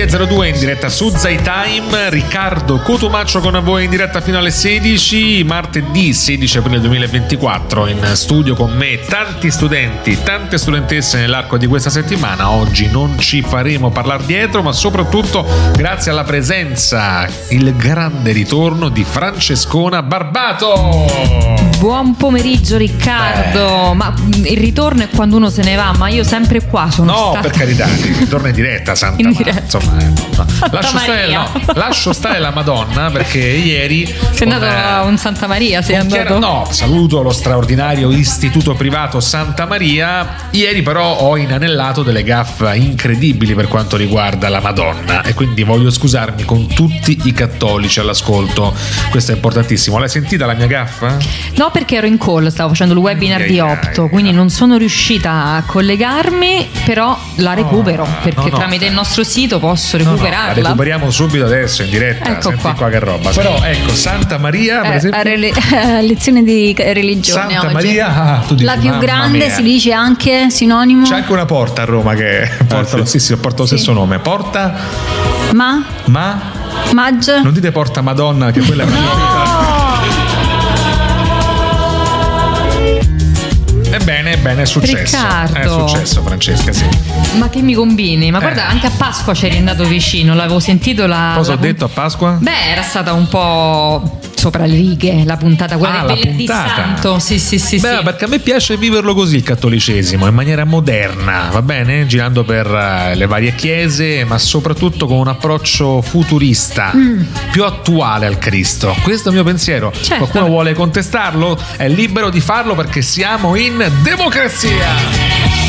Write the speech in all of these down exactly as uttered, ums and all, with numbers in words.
e zero due in diretta su Zai Time. Riccardo Cotumaccio con voi in diretta fino alle sedici, martedì sedici aprile duemilaventiquattro. In studio con me tanti studenti, tante studentesse nell'arco di questa settimana. Oggi non ci faremo parlare dietro, ma soprattutto grazie alla presenza, il grande ritorno di Francescona Barbato. Buon pomeriggio Riccardo. Beh. Ma il ritorno è quando uno se ne va, ma io sempre qua sono no, stata. Per carità, il ritorno è diretta, Santa in diretta. Insomma, eh, no. lascio, stare, no, lascio stare la Madonna, perché ieri sei andato a un Santa Maria, sei andato? Chiara, no, saluto lo straordinario istituto privato Santa Maria. Ieri però ho inanellato delle gaffe incredibili per quanto riguarda la Madonna, e quindi voglio scusarmi con tutti i cattolici all'ascolto. Questo è importantissimo. L'hai sentita la mia gaffa? No, perché ero in call, stavo facendo il webinar ai, di Opto, ai, quindi ai. non sono riuscita a collegarmi, però la recupero, oh, perché no, no. tramite il nostro sito posso recuperarla. No, no, la recuperiamo subito adesso in diretta. Ecco Senti qua. qua che roba. Però ecco, Santa Maria per eh, esempio, a rele- a lezione di religione Santa oggi. Maria, ah, tu dici, la più grande mia. Si dice anche sinonimo. C'è anche una porta a Roma che porta, ah, sì. Sì, sì, porta lo stesso sì. nome. Porta Ma Ma Magge. Non dite porta Madonna, che quella è una no. Ebbene, ebbene, è successo. Riccardo. È successo, Francesca, sì. Ma che mi combini? Ma eh. guarda, anche a Pasqua ci eri andato vicino, l'avevo sentito la. Cosa la ho detto a Pasqua? Beh, era stata un po' sopra le righe la puntata, quella ah, del venerdì santo. Sì, sì, sì. Beh, sì. perché a me piace viverlo così il cattolicesimo, in maniera moderna, va bene? Girando per le varie chiese, ma soprattutto con un approccio futurista, mm. più attuale al Cristo. Questo è il mio pensiero. Certo. Qualcuno vuole contestarlo? È libero di farlo, perché siamo in democrazia.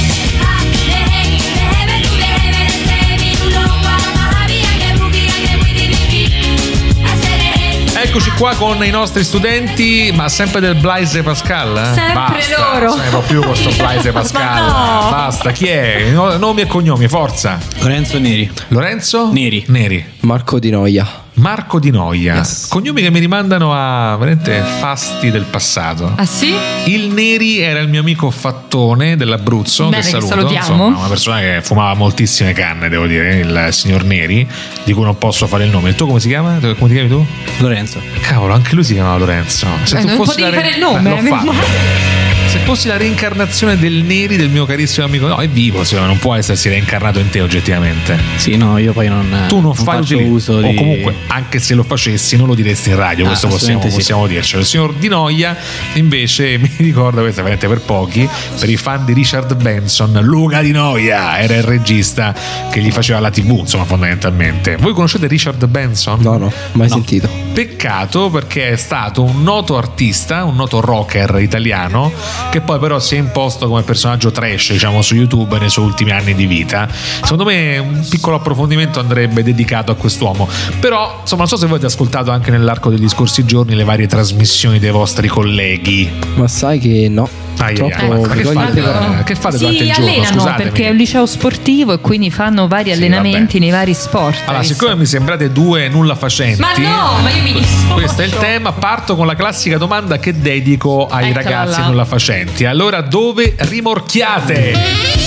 Eccoci qua con i nostri studenti, ma sempre del Blaise Pascal? Eh? Sempre Basta, loro. Non ne può più questo Blaise Pascal. No. Basta, chi è? Nomi e cognomi, forza. Lorenzo Neri. Lorenzo? Neri. Neri. Marco Di Noia. Marco Di Noia. Yes. Cognomi che mi rimandano a veramente fasti del passato. Ah sì? Il Neri era il mio amico Fattone dell'Abruzzo. Bene, che saluto. che salutiamo. Insomma, una persona che fumava moltissime canne, devo dire, il signor Neri, di cui non posso fare il nome. Il tuo come si chiama? Come ti chiami tu? Lorenzo. Cavolo, anche lui si chiamava Lorenzo. Se eh, tu non fossi potevi la fare il nome. L'ho fatto. Se fossi la reincarnazione del Neri, del mio carissimo amico, no, è vivo, non può essersi reincarnato in te oggettivamente. Sì, no, io poi non. Tu non, non fai faccio utili- uso di. O comunque, anche se lo facessi, non lo diresti in radio. Ah, questo possiamo, sì. possiamo dircelo. Il signor Di Noia, invece, mi ricordo, questo è veramente per pochi, per i fan di Richard Benson, Luca Di Noia era il regista che gli faceva la tivù, insomma, fondamentalmente. Voi conoscete Richard Benson? No, no, mai no. sentito. Peccato, perché è stato un noto artista, un noto rocker italiano, che poi però si è imposto come personaggio trash, diciamo, su YouTube nei suoi ultimi anni di vita. Secondo me un piccolo approfondimento andrebbe dedicato a quest'uomo. Però, insomma, non so se voi avete ascoltato anche nell'arco degli scorsi giorni le varie trasmissioni dei vostri colleghi. Ma sai che no. Ah, Troppo yeah, yeah. Ma che fate, no. che fate sì, durante il giorno? allenano, Scusatemi. perché è un liceo sportivo e quindi fanno vari sì, allenamenti vabbè. nei vari sport. Allora, siccome mi sembrate due nulla facenti, ma no, ma io mi dissocio. Questo è il tema. Parto con la classica domanda che dedico ai Eccola ragazzi là. nulla facenti. Allora, dove rimorchiate?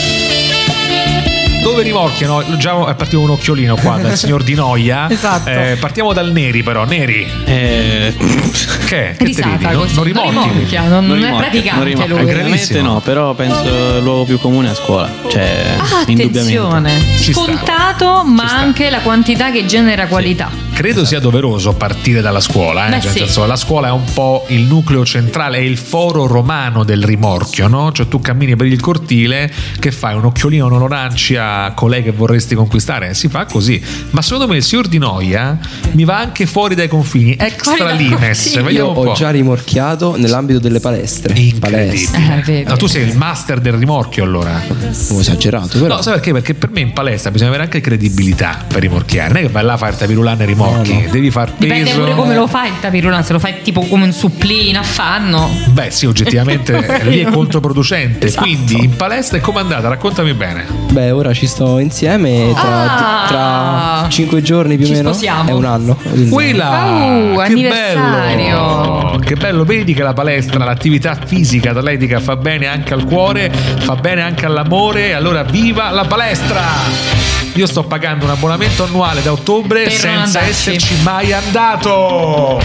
Dove rimorchiano? Già è partito un occhiolino qua dal signor Di Noia. Esatto. Eh, partiamo dal Neri, però. Neri. Eh, che? Che Risata, te ridi? Non, così. non rimorchi? Non rimorchia, non, non è rimorchia, praticante non rimorchia. lui. È Veramente gravissimo. no, però penso il luogo più comune è a scuola. Cioè, Ah, indubbiamente. attenzione, Ci sta. scontato, ma Ci sta. anche la quantità che genera qualità. Credo sia doveroso partire dalla scuola, eh? Beh, Cioè, sì. nel senso, la scuola è un po' il nucleo centrale, è il foro romano del rimorchio, no? Cioè tu cammini per il cortile, che fai? Un occhiolino, non lo lanci a colei che vorresti conquistare? Si fa così. Ma secondo me il signor Di Noia mi va anche fuori dai confini, extra Fuori dai limes. confini. Vediamo Io un po'. ho già rimorchiato nell'ambito delle palestre. Incredibile. Eh, vedi. No, tu sei il master del rimorchio, allora. Ho esagerato, però. No, sai perché? Perché per me in palestra bisogna avere anche credibilità per rimorchiare. Non è che vai là a fare il tapirulano e rimorchi, No, no. devi far peso. Dipende pure come lo fai il tapirulano, se lo fai tipo come un supplì in affanno. Beh, sì, oggettivamente lì è controproducente. Esatto. Quindi in palestra è com'è andata? Raccontami bene. Beh, ora ci sto insieme tra, Ah. tra cinque giorni più o Ci meno. sposiamo. È un anno. quindi- Quella, Oh, che anniversario. bello. Che bello, vedi che la palestra, l'attività fisica, atletica fa bene anche al cuore, fa bene anche all'amore. Allora viva la palestra! Io sto pagando un abbonamento annuale da ottobre Per non senza andarci. esserci mai andato.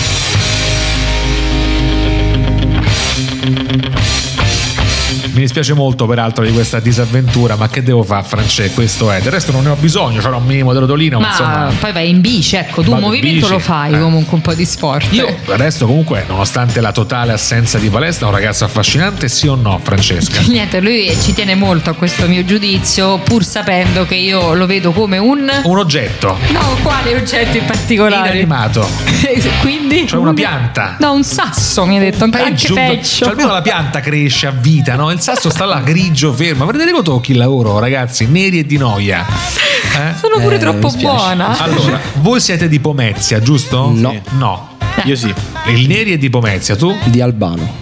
Mi dispiace molto peraltro di questa disavventura, ma che devo fare, Francesco? Questo è. Del resto non ne ho bisogno, c'era un minimo di rotolino, ma Ma insomma. poi vai in bici, ecco, tu un Vado in movimento bici, lo fai eh. comunque, un po' di sport. Io adesso comunque, nonostante la totale assenza di palestra, un ragazzo affascinante, sì o no, Francesca? Niente, lui ci tiene molto a questo mio giudizio, pur sapendo che io lo vedo come un... Un oggetto No, quale oggetto in particolare? inanimato. Quindi... Cioè una un- pianta. No, un sasso, mi ha detto, anche Peggio, peggio. cioè almeno la pianta cresce a vita, no? Il sasso sta là grigio, fermo. Ma vedete conto chi lavoro, ragazzi, neri e di noia. Eh? Sono pure Eh, troppo mi spiace. buona. Allora, voi siete di Pomezia, giusto? No. No. Io sì. Il Neri è di Pomezia, tu? Di Albano.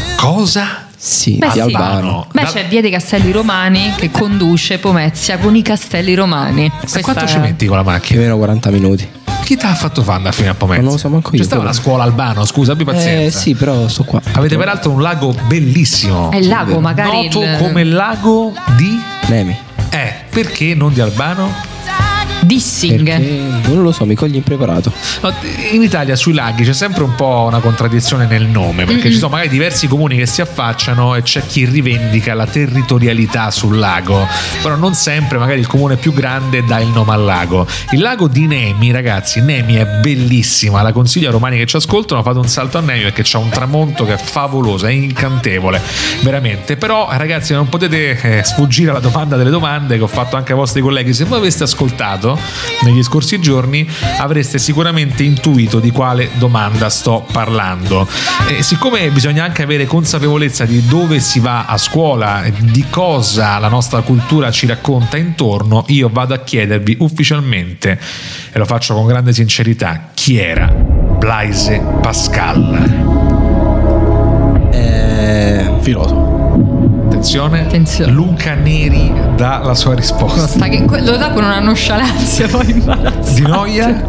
Cosa? Sì, Beh, di sì. Albano. Beh, Da- c'è Via dei Castelli Romani che conduce Pomezia con i Castelli Romani. E Questa quanto è- ci metti con la Più o macchina? meno quaranta minuti. Chi ti ha fatto fare andare fino a Pomezia? Ma non lo so manco io, C'è stata però. la scuola Albano, scusa, abbi pazienza. Eh sì, però sto qua. Avete peraltro un lago bellissimo. È il lago, magari. Noto il- come il lago di... Nemi. Eh, perché non di Albano? Dissing. Perché non lo so, mi cogli impreparato. No, in Italia sui laghi c'è sempre un po' una contraddizione nel nome, perché ci sono magari diversi comuni che si affacciano e c'è chi rivendica la territorialità sul lago, però non sempre magari il comune più grande dà il nome al lago. Il lago di Nemi, ragazzi, Nemi è bellissima, la consiglio ai romani che ci ascoltano, fate un salto a Nemi perché c'è un tramonto che è favoloso, è incantevole, veramente. Però ragazzi non potete eh, sfuggire alla domanda delle domande che ho fatto anche ai vostri colleghi. Se voi aveste ascoltato negli scorsi giorni avreste sicuramente intuito di quale domanda sto parlando. E siccome bisogna anche avere consapevolezza di dove si va a scuola, di cosa la nostra cultura ci racconta intorno, io vado a chiedervi ufficialmente, e lo faccio con grande sincerità, chi era Blaise Pascal? Eh, Filosofo. Attenzione, Attenzione. Luca Neri dà la sua risposta. Sta che que- lo dà con una nonchalance poi imbarazzante. Di noia?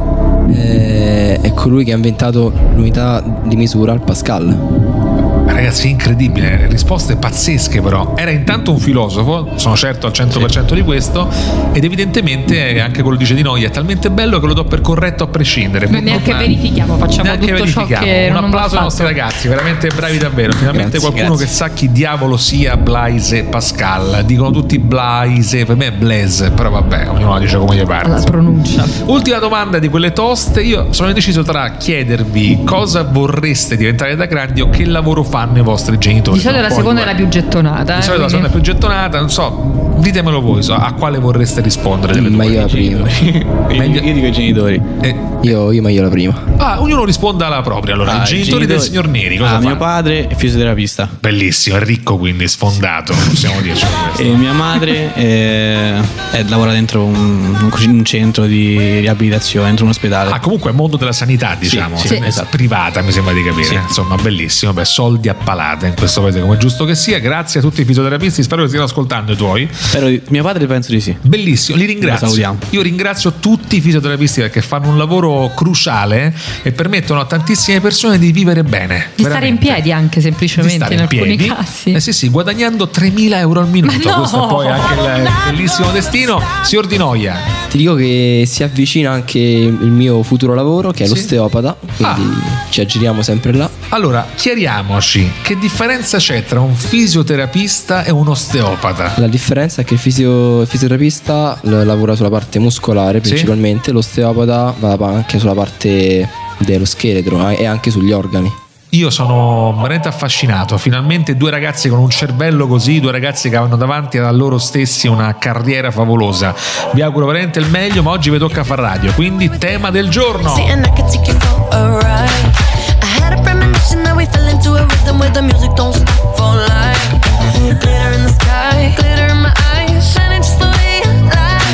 eh, è colui che ha inventato l'unità di misura, il Pascal. Ragazzi, incredibile, risposte pazzesche però. Era intanto un filosofo, sono certo al cento per cento di questo, ed evidentemente anche quello dice di noi è talmente bello che lo do per corretto a prescindere. Noi neanche Non- verifichiamo, facciamo neanche tutto ciò verifichiamo. che Un non va applauso ai fatto. nostri ragazzi, veramente bravi davvero. Finalmente Grazie, qualcuno grazie. che sa chi diavolo sia Blaise Pascal. Dicono tutti Blaise, per me è Blaise, però vabbè, ognuno la dice come gli pare. La pronuncia. Ultima domanda di quelle toste. Io sono indeciso tra chiedervi cosa vorreste diventare da grandi o che lavoro fanno i vostri genitori. Di solito Sono la poi seconda è due. la più gettonata. Di eh, solito la quindi- seconda è più gettonata, non so, ditemelo voi, so, a quale vorreste rispondere delle Ma due? io la prima. Meglio- Io dico i genitori. Eh, Io, io meglio la prima. ah, ognuno risponda alla propria. Allora, Ah, i genitori del signor Neri, cosa ah, fanno? mio padre è fisioterapista. Bellissimo, è ricco quindi, sfondato, possiamo dirci questo. E mia madre è, è- lavora dentro un, un centro di riabilitazione, dentro un ospedale. Ah, comunque è mondo della sanità, diciamo, sì, se- sì, esatto. privata, mi sembra di capire. Sì. Insomma, bellissimo. Beh, soldi a palate in questo paese, come è giusto che sia. Grazie a tutti i fisioterapisti, spero che stiano ascoltando i tuoi. Però di- mio padre penso di sì. Bellissimo, li ringrazio. Lo salutiamo. Io ringrazio tutti i fisioterapisti perché fanno un lavoro cruciale e permettono a tantissime persone di vivere bene. Di stare in veramente. piedi anche Di semplicemente stare in in alcuni piedi. casi. Eh sì, sì, guadagnando tremila euro al minuto. Ma no! Questo è poi anche il bellissimo destino. Signor Di Noia, Ti dico che si avvicina anche il mio futuro lavoro, che è Sì. l'osteopata, quindi ci aggiriamo sempre là. allora chiariamoci che differenza c'è tra un fisioterapista e un osteopata. La differenza è che il, fisio- il fisioterapista l- lavora sulla parte muscolare principalmente, l'osteopata va anche sulla parte dello scheletro eh, e anche sugli organi. Io sono veramente affascinato. Finalmente due ragazzi con un cervello così, due ragazzi che hanno davanti a loro stessi una carriera favolosa. Vi auguro veramente il meglio, ma oggi vi tocca far radio, quindi tema del giorno. And I could take you for a ride. I had a premonition that we fell into a rhythm where the music don't stop for life. Glitter in the sky, glitter in my eyes, shining just the way you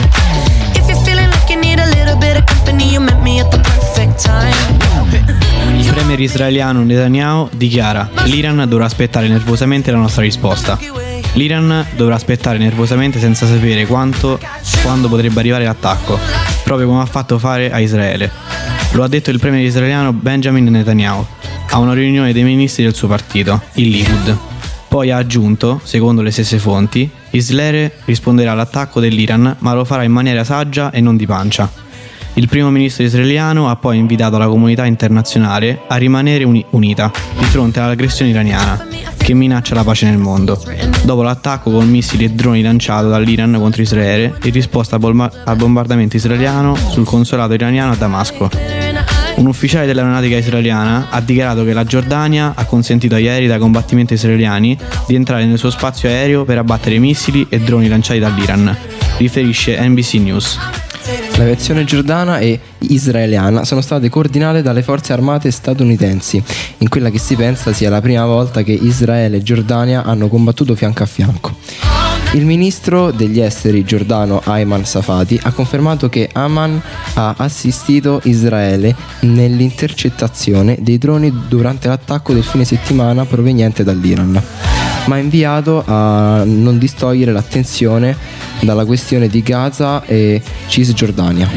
like. If you're feeling like you need a little bit of company, you met me at the perfect time. Il premier israeliano Netanyahu dichiara: l'Iran dovrà aspettare nervosamente la nostra risposta. L'Iran dovrà aspettare nervosamente senza sapere quanto, quando potrebbe arrivare l'attacco, proprio come ha fatto fare a Israele. Lo ha detto il premier israeliano Benjamin Netanyahu a una riunione dei ministri del suo partito, il Likud. Poi ha aggiunto, secondo le stesse fonti, Israele risponderà all'attacco dell'Iran, ma lo farà in maniera saggia e non di pancia. Il primo ministro israeliano ha poi invitato la comunità internazionale a rimanere uni- unita di fronte all'aggressione iraniana, che minaccia la pace nel mondo, dopo l'attacco con missili e droni lanciato dall'Iran contro Israele in risposta al, bomba- al bombardamento israeliano sul consolato iraniano a Damasco. Un ufficiale dell'aeronautica israeliana ha dichiarato che la Giordania ha consentito agli aerei da combattimento israeliani di entrare nel suo spazio aereo per abbattere missili e droni lanciati dall'Iran, riferisce N B C News. L'aviazione giordana e israeliana sono state coordinate dalle forze armate statunitensi, in quella che si pensa sia la prima volta che Israele e Giordania hanno combattuto fianco a fianco. Il ministro degli esteri giordano Ayman Safadi ha confermato che Amman ha assistito Israele nell'intercettazione dei droni durante l'attacco del fine settimana proveniente dall'Iran, ma ha invitato a non distogliere l'attenzione dalla questione di Gaza e Cisgiordania.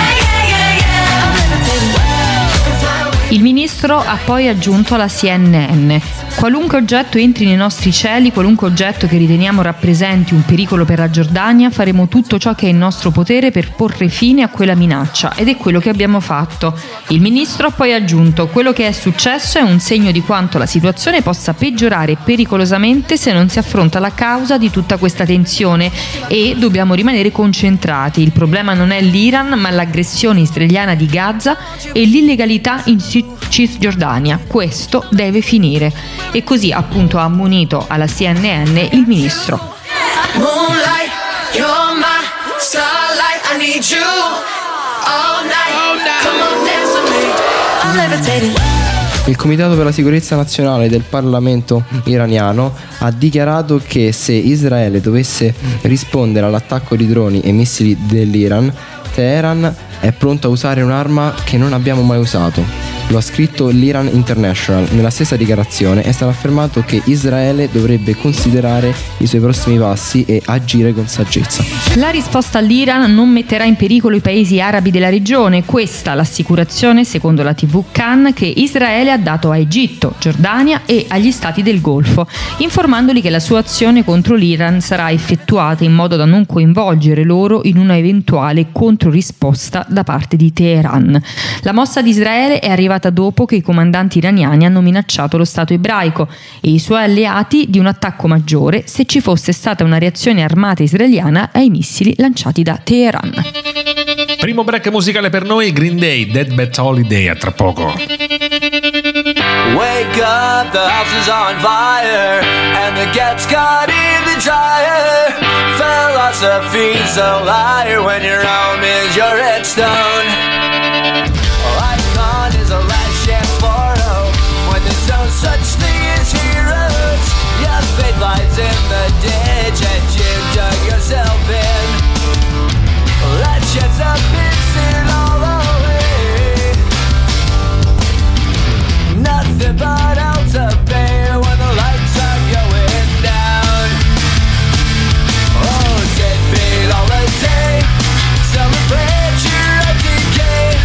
Il ministro ha poi aggiunto alla C N N: qualunque oggetto entri nei nostri cieli, qualunque oggetto che riteniamo rappresenti un pericolo per la Giordania, faremo tutto ciò che è in nostro potere per porre fine a quella minaccia, ed è quello che abbiamo fatto. Il ministro ha poi aggiunto: quello che è successo è un segno di quanto la situazione possa peggiorare pericolosamente se non si affronta la causa di tutta questa tensione, e dobbiamo rimanere concentrati. Il problema non è l'Iran, ma l'aggressione israeliana di Gaza e l'illegalità in Cisgiordania. Questo deve finire. E così appunto ha ammonito alla C N N il ministro. Moonlight, you're my starlight. I need you all night. Come on, dance with me. I'm levitating. Il Comitato per la Sicurezza Nazionale del Parlamento iraniano ha dichiarato che se Israele dovesse rispondere all'attacco di droni e missili dell'Iran, Teheran è pronto a usare un'arma che non abbiamo mai usato. Lo ha scritto l'Iran International. Nella stessa dichiarazione è stato affermato che Israele dovrebbe considerare i suoi prossimi passi e agire con saggezza. La risposta all'Iran non metterà in pericolo i paesi arabi della regione. Questa l'assicurazione, secondo la tivù Kan, che Israele ha dato a Egitto, Giordania e agli stati del Golfo, informandoli che la sua azione contro l'Iran sarà effettuata in modo da non coinvolgere loro in una eventuale controrisposta da parte di Teheran. La mossa di Israele è arrivata dopo che i comandanti iraniani hanno minacciato lo Stato ebraico e i suoi alleati di un attacco maggiore se ci fosse stata una reazione armata israeliana ai missili lanciati da Teheran. Primo break musicale per noi, Green Day, Deathbed Holiday, a tra poco. Wake up, the house is on fire and the cat's caught in the dryer. Philosophy's a liar when your home is your headstone. Icon is a last chance for hope when there's no such thing as heroes. Your fate lies in the ditch and you dug yourself in. That shit's up, it's in all away. Nothing but hell to pay when the lights are going down. Oh, deadbeat holiday, celebrate your decay.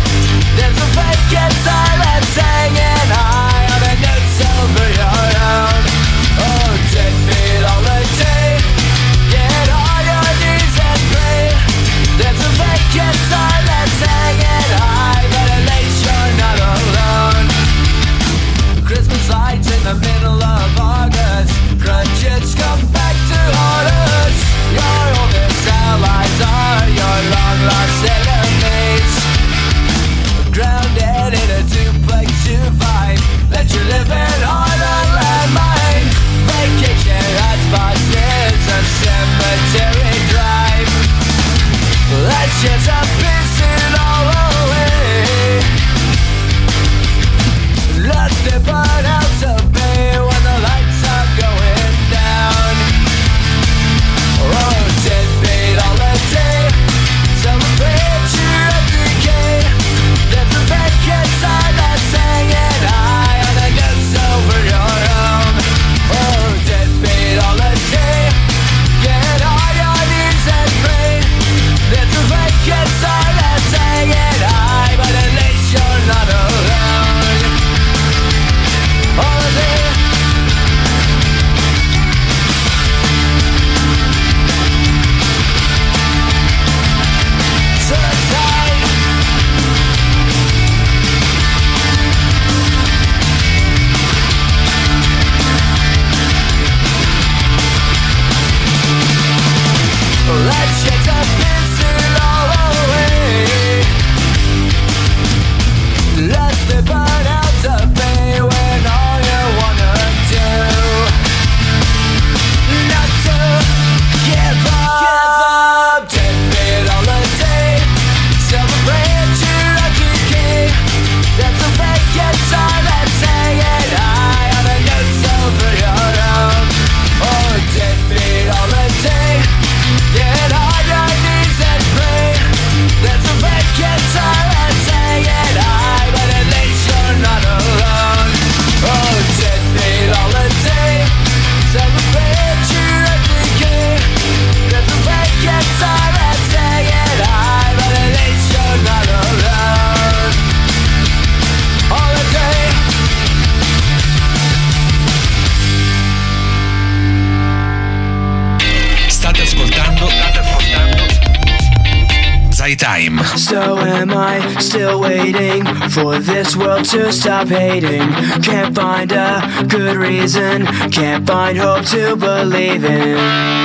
So am I still waiting for this world to stop hating? Can't find a good reason, can't find hope to believe in.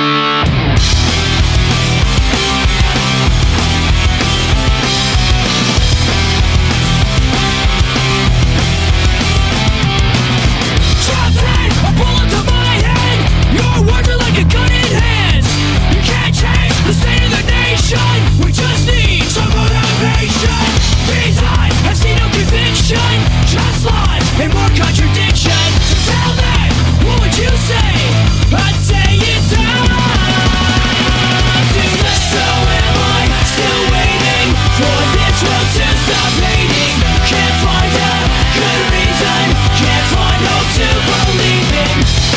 We just need some motivation. Design has seen no conviction, just lies and more contradiction. So tell me, what would you say? I'd say it's time to live. So am I still waiting for this world to stop hating? Can't find a good reason, can't find hope to believe in.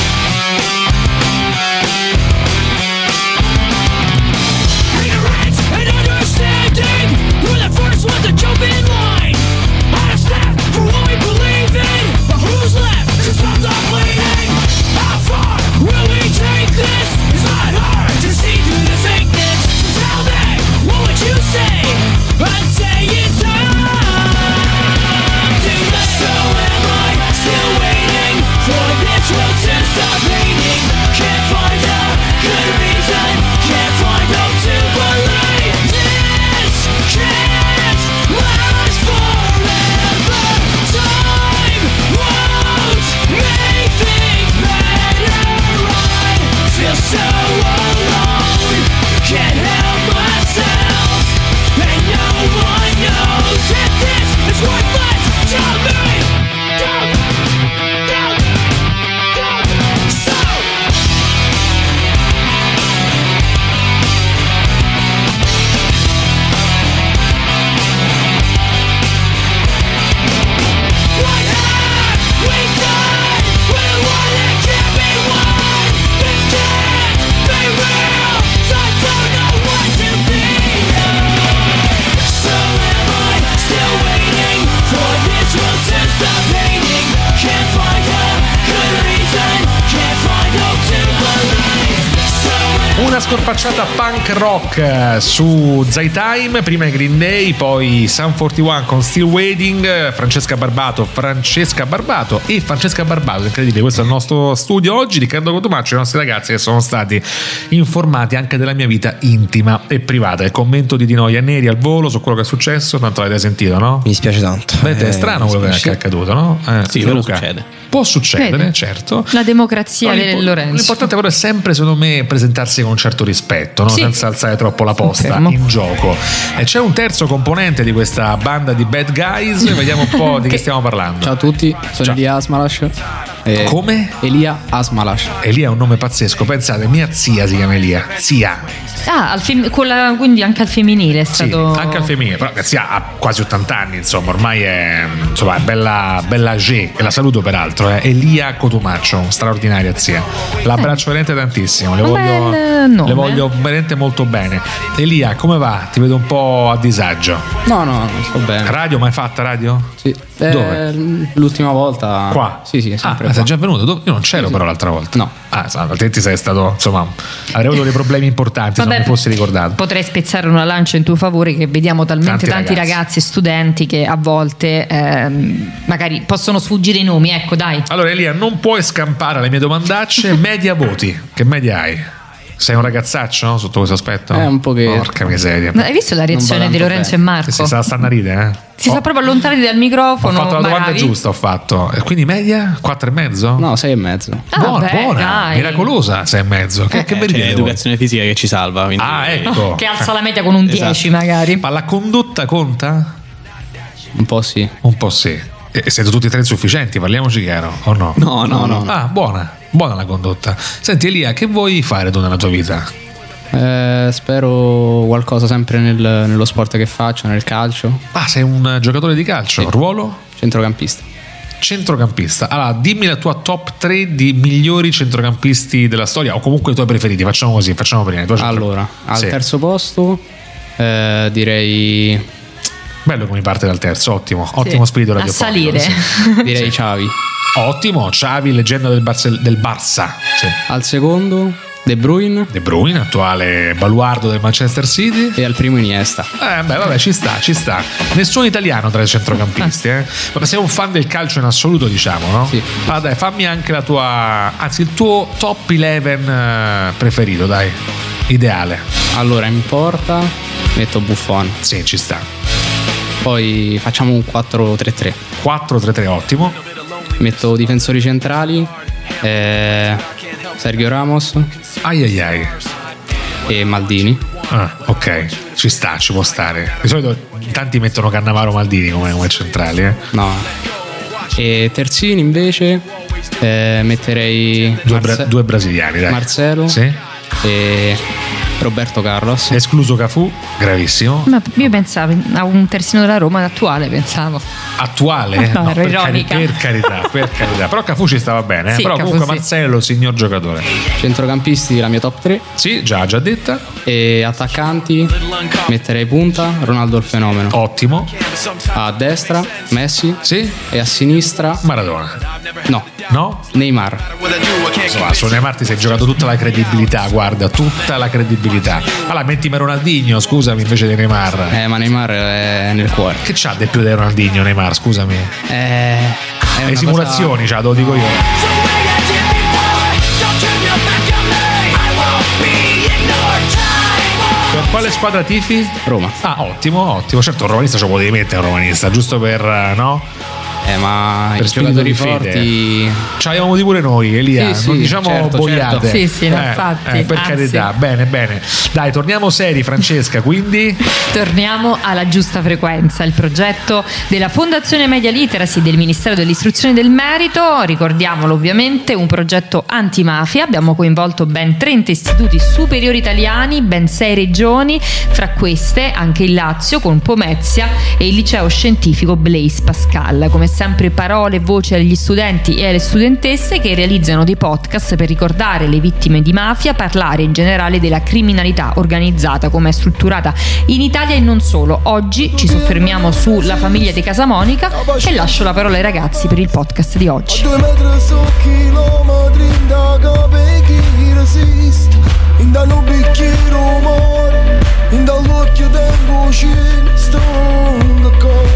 We're the first ones to jump in line. Out of step for what we believe in. But who's left to stop the bleeding? How far will we take this? It's not hard to see through the fakeness. So tell me, what would you say? I'd say it's time to live. So am I still waiting for this world to stop hating? Can't find a good reason, can't find hope to believe. Can't last forever. Time won't make things better. I feel so alone, can't help myself, and no one knows that this is worthless to me. Dumb, dumb, dumb. So what have we done with what it can't be won? This can't be real, so I don't know what to be. So am I still waiting for this world to stop hating? Can't find a good reason, can't find hope to believe. So am Una scorpacciata punk rock eh, su Zaytime, prima i Green Day, poi Sum quarantuno con Still Waiting, Francesca Barbato, Francesca Barbato e Francesca Barbato, incredibile, questo è il nostro studio oggi, Riccardo Cotumaccio e i nostri ragazzi che sono stati informati anche della mia vita intima e privata. Il commento di Dino Ianneri al volo su quello che è successo, tanto l'avete sentito, no? Mi dispiace tanto. Beh, è Eh, strano mi quello che dispiace. è accaduto, no? Eh, Sì, quello Luca? succede. Può succedere, Vedi? certo. La democrazia No, del l'impo- Lorenzo. L'importante però è sempre, secondo me, presentarsi con un certo rispetto, no? Sì. Senza alzare troppo la posta Confermo. in gioco. E c'è un terzo componente di questa banda di bad guys, vediamo un po' di che stiamo parlando. Ciao a tutti, sono Ciao. Elia Asmalash. Eh, Come? Elia Asmalash. Elia è un nome pazzesco, pensate, mia zia si chiama Elia, zia. Ah, al fem- con la- quindi anche al femminile è Sì, stato. anche al femminile, però mia zia ha quasi ottanta anni, insomma, ormai è, insomma, è bella, bella âgée, e la saluto peraltro, è Elia Cotumaccio, straordinaria zia. L'abbraccio veramente tantissimo, le Un voglio, bel nome. le voglio veramente molto bene. Elia, come va? Ti vedo un po' a disagio. No, no, non sto bene. Radio, mai fatta radio? Sì. Eh, Dove? L'ultima volta. Qua? Sì, sì, Ah, sempre ma sei qua. già venuto? Dove- Io non c'ero Sì, sì. però l'altra volta. No. Ah, altrimenti sei stato, insomma, avrei avuto dei problemi importanti se non mi fossi ricordato. Potrei spezzare una lancia in tuo favore, che vediamo talmente Tanti tanti, ragazzi. ragazzi. e studenti che a volte ehm, magari possono sfuggire i nomi, ecco dai. Allora Elia, non puoi scampare alle mie domandacce. Media voti, che media hai? Sei un ragazzaccio, no? Sotto questo aspetto? Eh, un pochettino. Porca miseria. Hai visto la reazione va di tanto Lorenzo bene. e Marco? Si sta stanno a ridere, eh? Si Ho- sta proprio allontanati dal Ho microfono. fatto la domanda bravi. giusta, ho fatto. E quindi media? Quattro e mezzo? No, sei e mezzo. Ah, buona, vabbè, buona, dai. miracolosa, sei e mezzo. Che, che Eh, bel c'è dire voi. l'educazione fisica che ci salva. Quindi Ah, ecco. Che alza la media con un Esatto. dieci magari. Ma la condotta conta? Un po' sì. Un po' sì. E siete tutti e tre insufficienti, parliamoci chiaro, o no? No, no, no. Ah, buona, buona la condotta. Senti Elia, che vuoi fare tu nella tua vita? Eh, spero qualcosa sempre nel- nello sport che faccio, nel calcio. Ah, sei un giocatore di calcio, Sì. ruolo? Centrocampista. Centrocampista. Allora, dimmi la tua top tre di migliori centrocampisti della storia, o comunque i tuoi preferiti. Facciamo così, facciamo prima. i tuoi centro- Allora, al Sì. terzo posto eh, direi Bello come parte dal terzo, ottimo. Ottimo spirito a radiofonico. salire. sì. direi Xavi. Ottimo, Xavi, leggenda del, Barcel- del Barça. Sì. Al secondo De Bruyne De Bruyne, attuale baluardo del Manchester City. e al primo Iniesta. Eh beh, vabbè, ci sta, ci sta. Nessuno italiano tra i centrocampisti, eh. Vabbè, sei un fan del calcio in assoluto, diciamo, no? Sì. Allora dai, fammi anche la tua, anzi il tuo top undici eh, preferito, dai. Ideale. Allora, in porta metto Buffon. Sì, ci sta. Poi facciamo un quattro tre tre. quattro tre tre, ottimo. Metto difensori centrali, eh, Sergio Ramos Ai ai ai. e Maldini. Ah, ok, ci sta, ci può stare. Di solito tanti mettono Cannavaro Maldini come, come centrali, eh. No. E terzini invece eh, metterei Due, bra- Marce- due brasiliani, dai. Marcelo Sì. e Roberto Carlos. Escluso Cafù, gravissimo. Ma io pensavo a un terzino della Roma attuale, pensavo. Attuale? No, ero per, ironica. cari- per carità, per carità. Però Cafù ci stava bene, eh. Sì, Però Cafù comunque sì. Marcello, signor giocatore. Centrocampisti la mia top tre. Sì, già, già detta. E attaccanti metterei punta Ronaldo il fenomeno. Ottimo. A destra Messi. Sì. E a sinistra Maradona. no, No? Neymar. Insomma, su Neymar ti sei giocato tutta la credibilità, guarda, tutta la credibilità. Allora mettimi Ronaldinho, scusami, invece di Neymar. Eh, ma Neymar è nel cuore. Che c'ha del più di Ronaldinho Neymar, scusami? Eh, è Le una simulazioni, cosa- c'ha, te lo dico io. Per quale squadra tifi? Roma. Ah, ottimo, ottimo. Certo, un romanista ce lo potevi mettere, un romanista, giusto per, eh, no? Eh, ma Per i spirito giocatori di fede. forti. Ce l'avevamo di pure noi, Elia. Sì, non sì, diciamo certo, boiate. certo. Sì, sì, no, Eh, infatti. eh, per Anzi. carità, bene, bene. Dai, torniamo seri, Francesca. Quindi, Torniamo alla giusta frequenza, il progetto della Fondazione Media Literacy del Ministero dell'Istruzione e del Merito, ricordiamolo ovviamente, un progetto antimafia. Abbiamo coinvolto ben trenta istituti superiori italiani, ben sei regioni, fra queste anche il Lazio con Pomezia e il liceo scientifico Blaise Pascal. Come sempre parole e voci agli studenti e alle studentesse che realizzano dei podcast per ricordare le vittime di mafia, parlare in generale della criminalità organizzata, come è strutturata in Italia e non solo. Oggi ci soffermiamo sulla famiglia di Casamonica e lascio la parola ai ragazzi per il podcast di oggi. Due metri su chilometri in da cape chi resiste. In da un bicchiere umore, in dall'occhio tengo cine, sto d'accordo.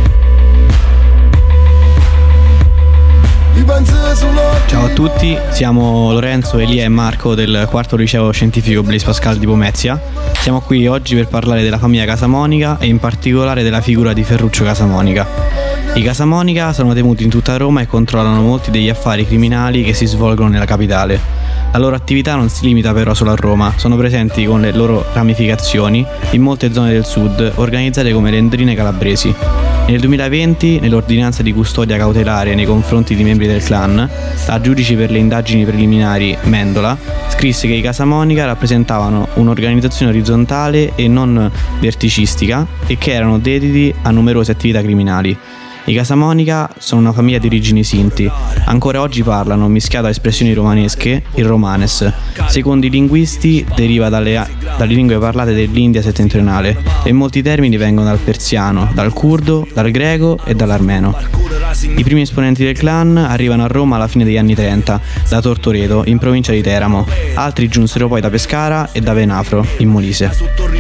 Ciao a tutti, siamo Lorenzo, Elia e Marco del quarto liceo scientifico Blaise Pascal di Pomezia. Siamo qui oggi per parlare della famiglia Casamonica e in particolare della figura di Ferruccio Casamonica. I Casamonica sono temuti in tutta Roma e controllano molti degli affari criminali che si svolgono nella capitale. La loro attività non si limita però solo a Roma, sono presenti con le loro ramificazioni in molte zone del sud, organizzate come le Endrine calabresi. Nel duemilaventi, nell'ordinanza di custodia cautelare nei confronti di membri del clan, la giudice per le indagini preliminari Mendola scrisse che i Casamonica rappresentavano un'organizzazione orizzontale e non verticistica e che erano dediti a numerose attività criminali. I Casamonica sono una famiglia di origini Sinti. Ancora oggi parlano, mischiato a espressioni romanesche, il romanes. Secondo i linguisti deriva dalle, dalle lingue parlate dell'India settentrionale e molti termini vengono dal persiano, dal curdo, dal greco e dall'armeno. I primi esponenti del clan arrivano a Roma alla fine degli anni trenta, da Tortoreto, in provincia di Teramo. Altri giunsero poi da Pescara e da Venafro, in Molise.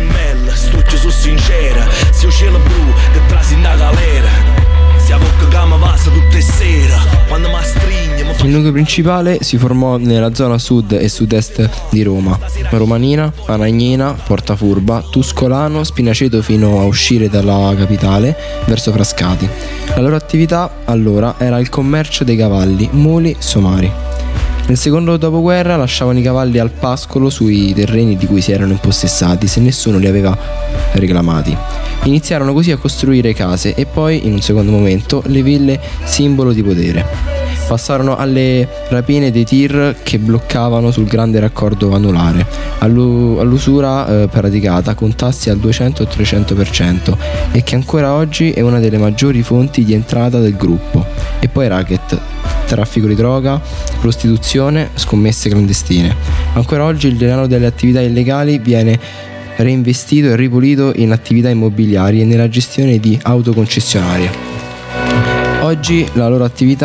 Il nucleo principale si formò nella zona sud e sud-est di Roma: Romanina, Anagnina, Portafurba, Tuscolano, Spinaceto fino a uscire dalla capitale verso Frascati. La loro attività allora era il commercio dei cavalli, muli, somari. Nel secondo dopoguerra lasciavano i cavalli al pascolo sui terreni di cui si erano impossessati se nessuno li aveva reclamati. Iniziarono così a costruire case e poi, in un secondo momento, le ville simbolo di potere. Passarono alle rapine dei tir che bloccavano sul grande raccordo anulare, all'u- all'usura eh, praticata con tassi al duecento e trecento per cento e che ancora oggi è una delle maggiori fonti di entrata del gruppo. E poi racket, traffico di droga, prostituzione, scommesse clandestine. Ancora oggi il denaro delle attività illegali viene reinvestito e ripulito in attività immobiliari e nella gestione di autoconcessionarie. Oggi la loro attività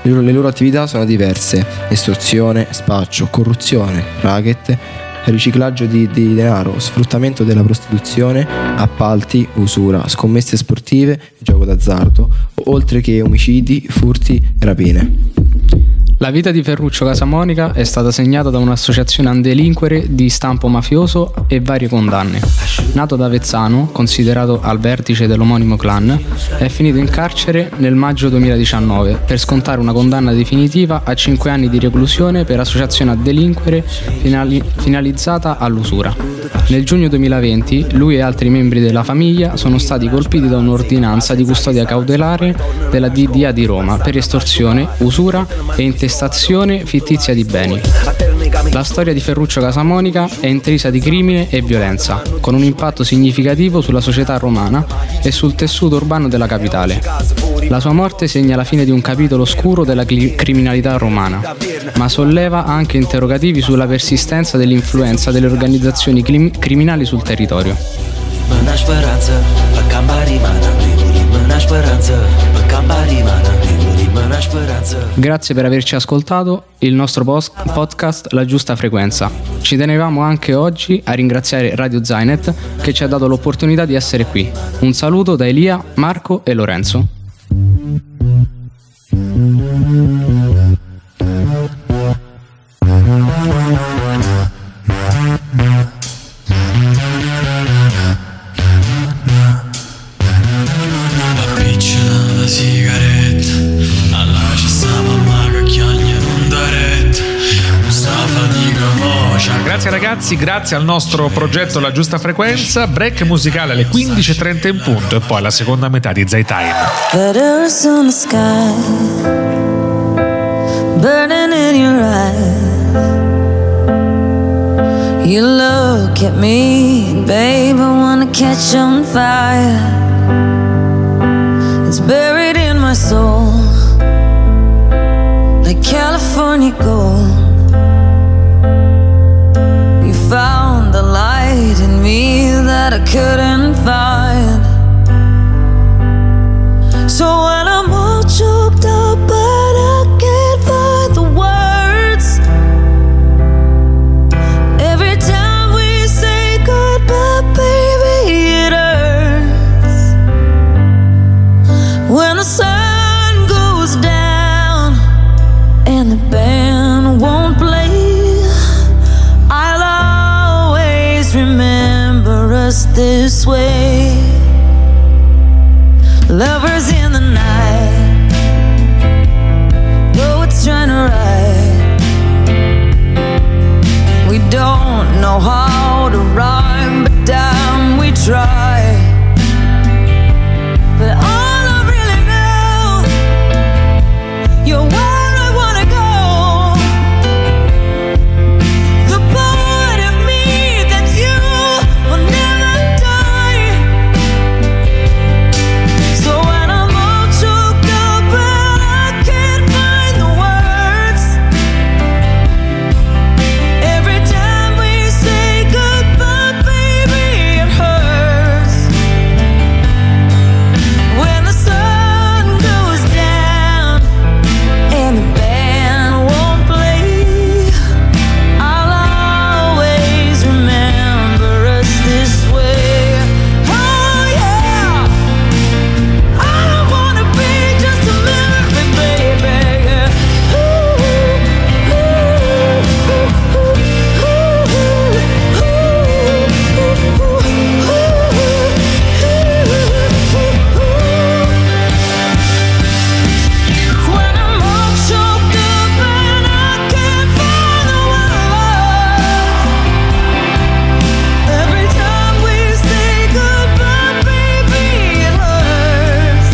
Le loro, le loro attività sono diverse: estorsione, spaccio, corruzione, racket, riciclaggio di, di denaro, sfruttamento della prostituzione, appalti, usura, scommesse sportive, gioco d'azzardo, oltre che omicidi, furti e rapine. La vita di Ferruccio Casamonica è stata segnata da un'associazione a delinquere di stampo mafioso e varie condanne. Nato ad Avezzano, considerato al vertice dell'omonimo clan, è finito in carcere nel maggio duemiladiciannove per scontare una condanna definitiva a cinque anni di reclusione per associazione a delinquere finali- finalizzata all'usura. Nel giugno duemilaventi lui e altri membri della famiglia sono stati colpiti da un'ordinanza di custodia cautelare della D D A di Roma per estorsione, usura e intestazione fittizia di beni. La storia di Ferruccio Casamonica è intrisa di crimine e violenza, con un impatto significativo sulla società romana e sul tessuto urbano della capitale. La sua morte segna la fine di un capitolo oscuro della cli- criminalità romana, ma solleva anche interrogativi sulla persistenza dell'influenza delle organizzazioni clim- criminali sul territorio. Mâna speranță, pe cambari mana, mâna speranță, pe cambari mana, mâna speranță. Grazie per averci ascoltato il nostro post- podcast La Giusta Frequenza. Ci tenevamo anche oggi a ringraziare Radio Zainet che ci ha dato l'opportunità di essere qui. Un saluto da Elia, Marco e Lorenzo. Appicciata sigaretta, alla ci sta mamma che chiagna non da retta, sta fatica voce. Grazie ragazzi, grazie al nostro progetto La Giusta Frequenza. Break musicale alle quindici e trenta in punto e poi la seconda metà di Zaytime. Letters on the sky, burning in your eyes. You look at me, babe, I wanna catch on fire. It's buried in my soul, like California gold. You found the light in me that I couldn't find. So when I'm all choked up but I can't find the words, every time we say goodbye, baby, it hurts. When the sun goes down and the band won't play, I'll always remember us this way. Lovers in the night, though it's trying to ride. We don't know how to rhyme, but damn, we try. But all I really know, you're where I wanna go. The part of me that's you will never die. So when I'm all choked up and I can't find the words, every time we say goodbye, baby, it hurts. When the sun goes down and the band won't play, I'll always remember us this way. Oh yeah, I don't wanna be just a memory, baby. Yeah. Ooh, ooh, ooh, ooh, when I'm all choked up and I can't find the words, every time we say goodbye, baby, it hurts.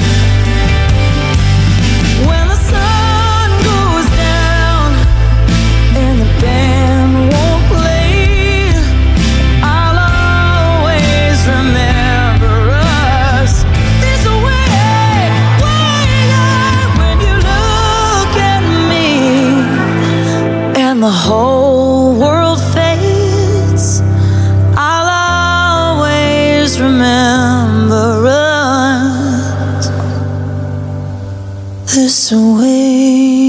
When the sun goes down and the band won't play, I'll always remember us this way. When you look at me and the whole world fades, I'll always remember us this way.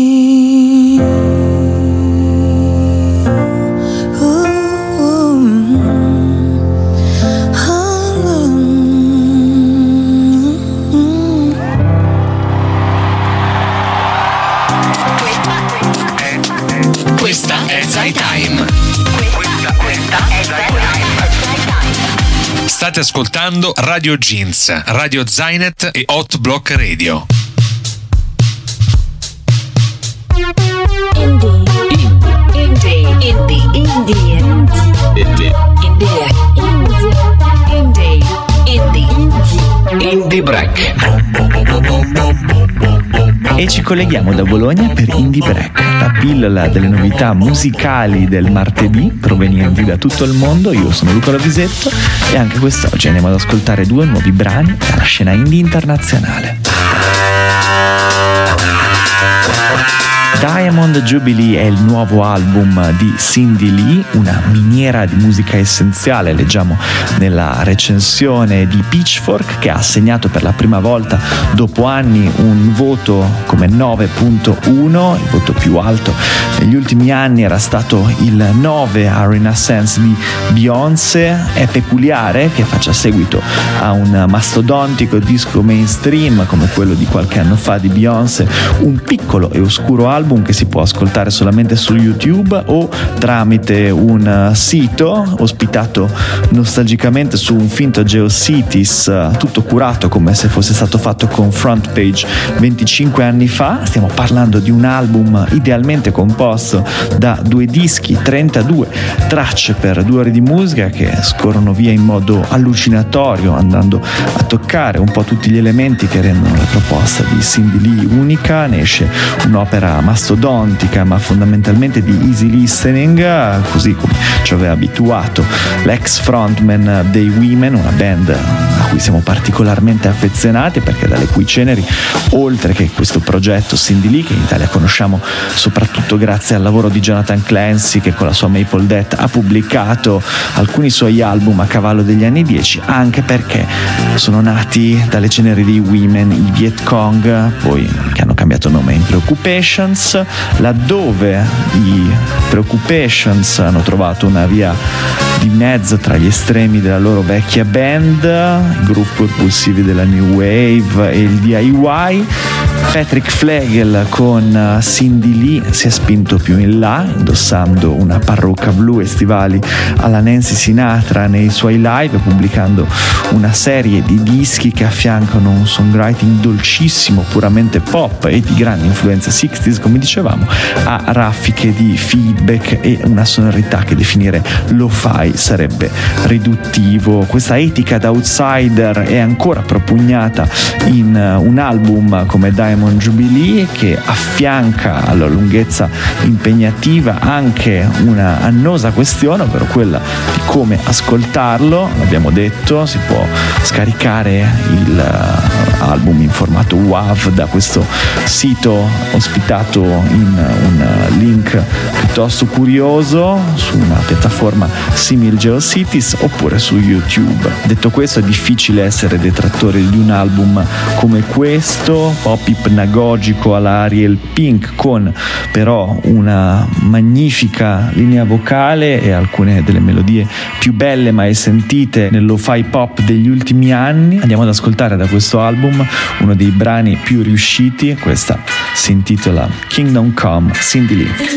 Zai Time. Questa, questa è Zai Time. State ascoltando Radio Jeans, Radio Zainet e Hot Block Radio. Indie. Indie. Indie. Indie. Indie. Indie. Indie. Indie. Indie Break. E ci colleghiamo da Bologna per Indie Break, la pillola delle novità musicali del martedì provenienti da tutto il mondo. Io sono Luca Lovisetto e anche quest'oggi andiamo ad ascoltare due nuovi brani dalla scena indie internazionale. Diamond Jubilee è il nuovo album di Cindy Lee, una miniera di musica essenziale, leggiamo nella recensione di Pitchfork, che ha assegnato per la prima volta dopo anni un voto come nove virgola uno, il voto più alto negli ultimi anni era stato il nove a Renaissance di Beyoncé. È peculiare che faccia seguito a un mastodontico disco mainstream come quello di qualche anno fa di Beyoncé, un piccolo e oscuro album che si può ascoltare solamente su YouTube o tramite un sito ospitato nostalgicamente su un finto GeoCities, tutto curato come se fosse stato fatto con Frontpage venticinque anni fa. Stiamo parlando di un album idealmente composto da due dischi, trentadue tracce per due ore di musica che scorrono via in modo allucinatorio, andando a toccare un po' tutti gli elementi che rendono la proposta di Cindy Lee unica. Ne esce un'opera mastodontica ma fondamentalmente di easy listening, così come ci aveva abituato l'ex frontman dei Women, una band a cui siamo particolarmente affezionati perché dalle cui ceneri, oltre che questo progetto Cindy Lee, che in Italia conosciamo soprattutto grazie al lavoro di Jonathan Clancy, che con la sua Maple Death ha pubblicato alcuni suoi album a cavallo degli anni dieci, anche perché sono nati dalle ceneri dei Women i Viet Cong, poi che hanno cambiato nome in Preoccupations, laddove i Preoccupations hanno trovato una via di mezzo tra gli estremi della loro vecchia band, i gruppi impulsivi della New Wave e il D I Y. Patrick Flegel con Cindy Lee si è spinto più in là, indossando una parrucca blu e stivali alla Nancy Sinatra nei suoi live, pubblicando una serie di dischi che affiancano un songwriting dolcissimo, puramente pop e di grande influenza sessanta, come dicevamo, a raffiche di feedback e una sonorità che definire lo-fi sarebbe riduttivo. Questa etica da outsider è ancora propugnata in un album come Diamond Jubilee, che affianca alla lunghezza impegnativa anche una annosa questione, ovvero quella di come ascoltarlo. L'abbiamo detto, si può scaricare l'album in formato W A V da questo sito ospitato in un link piuttosto curioso su una piattaforma simile GeoCities oppure su YouTube. Detto questo, è difficile essere detrattori di un album come questo, pop ipnagogico alla Ariel Pink, con però una magnifica linea vocale e alcune delle melodie più belle mai sentite nel lo-fi pop degli ultimi anni. Andiamo ad ascoltare da questo album uno dei brani più riusciti. Questa si intitola Kingdom Come, Cindy Lee.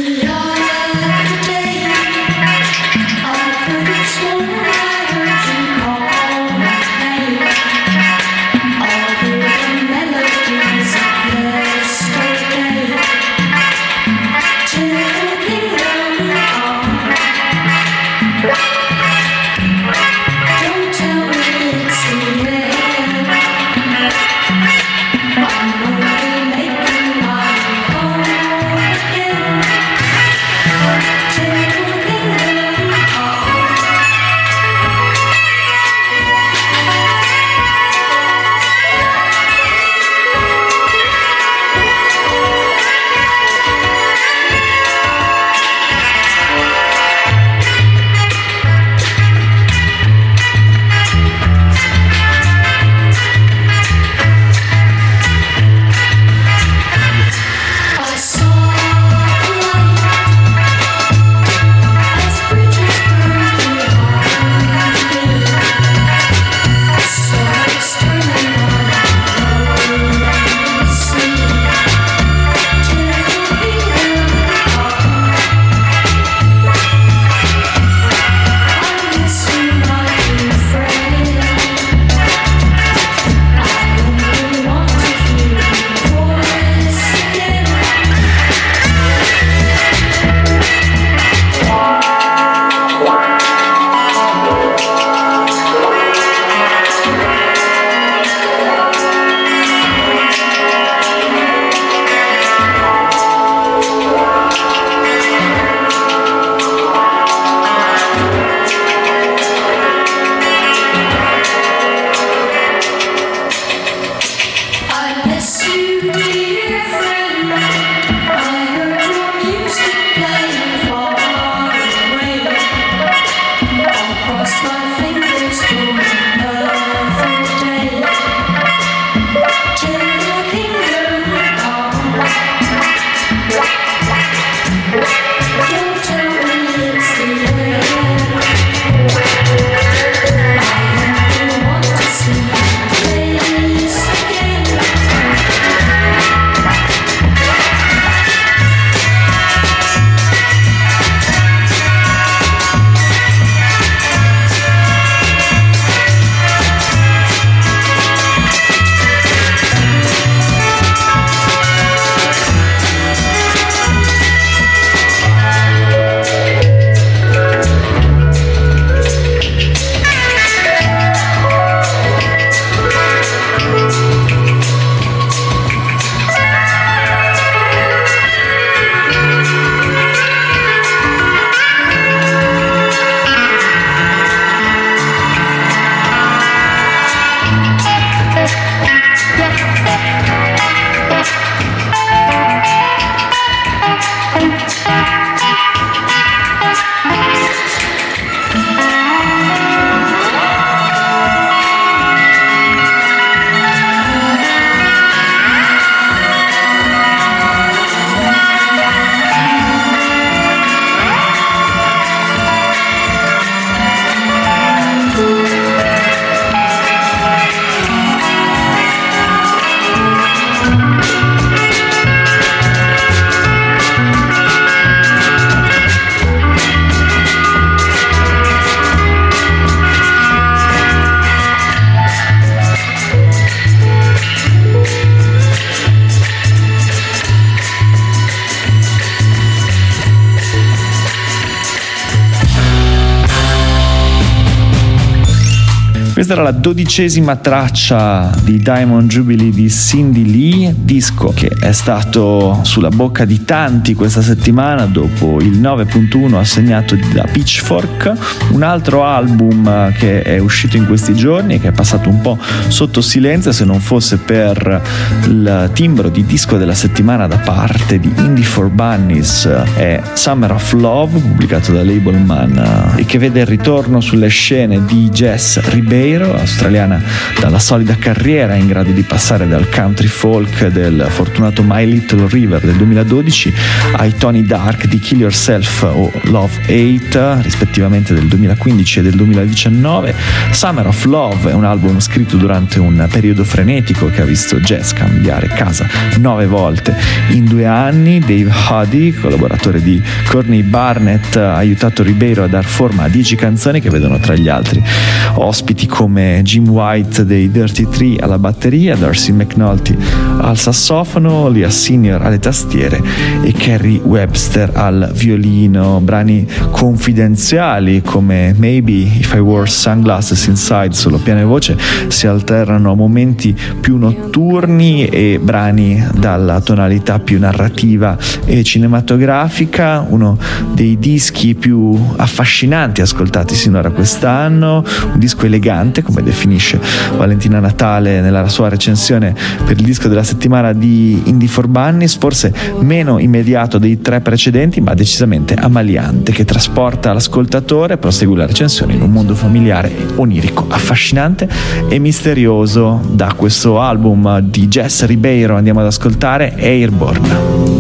Questa era la dodicesima traccia di Diamond Jubilee di Cindy Lee, disco che è stato sulla bocca di tanti questa settimana dopo il nove punto uno assegnato da Pitchfork. Un altro album che è uscito in questi giorni e che è passato un po' sotto silenzio se non fosse per il timbro di disco della settimana da parte di Indie for Bunnies è Summer of Love, pubblicato da Labelman, e che vede il ritorno sulle scene di Jess Ribeiro, australiana dalla solida carriera in grado di passare dal country folk del fortunato My Little River del duemiladodici ai toni dark di Kill Yourself o Love Hate, rispettivamente del duemilaquindici e del duemiladiciannove. Summer of Love è un album scritto durante un periodo frenetico che ha visto Jess cambiare casa nove volte in due anni. Dave Huddy, collaboratore di Courtney Barnett, ha aiutato Ribeiro a dar forma a dieci canzoni che vedono tra gli altri ospiti come Jim White dei Dirty Tree alla batteria, Darcy McNulty al sassofono, Leah Senior alle tastiere e Kerry Webster al violino. Brani confidenziali come Maybe If I Wore Sunglasses Inside, solo piano e voce, si alternano a momenti più notturni e brani dalla tonalità più narrativa e cinematografica. Uno dei dischi più affascinanti ascoltati sinora quest'anno, un disco elegante come definisce Valentina Natale nella sua recensione per il disco della settimana di Indie for Bunnies, forse meno immediato dei tre precedenti ma decisamente ammaliante, che trasporta l'ascoltatore, prosegue la recensione, in un mondo familiare, onirico, affascinante e misterioso. Da questo album di Jess Ribeiro andiamo ad ascoltare Airborne.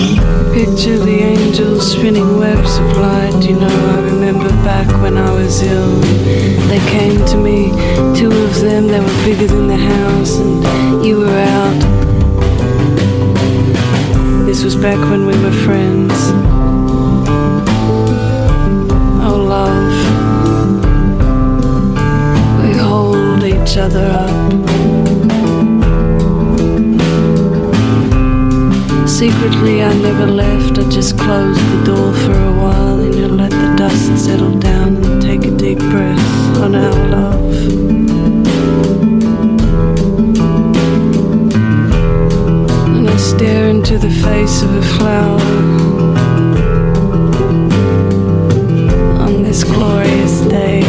Picture the angels spinning webs of light. You know, I remember back when I was ill. They came to me, two of them, they were bigger than the house, and you were out. This was back when we were friends. Oh, love, we hold each other up. Secretly I never left, I just closed the door for a while, and you let the dust settle down and take a deep breath on our love. And I stare into the face of a flower on this glorious day.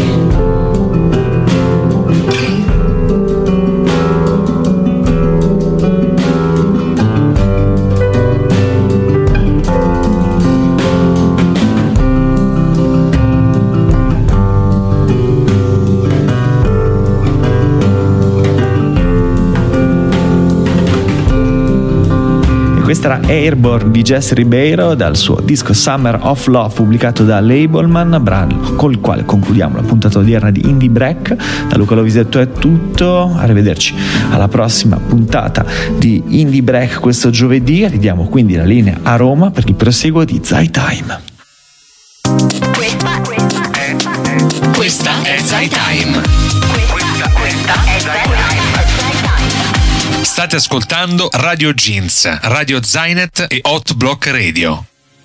Questa era Airborne di Jess Ribeiro dal suo disco Summer of Love, pubblicato da Labelman, brano col quale concludiamo la puntata odierna di Indie Break. Da Luca Lovisetto è tutto, arrivederci alla prossima puntata di Indie Break questo giovedì. Ridiamo quindi la linea a Roma per il proseguo di Zai Time. Questa, questa, è, questa è Zai Time. Questa, questa è Zai Time. State ascoltando Radio Jeans, Radio Zainet e Hot Block Radio.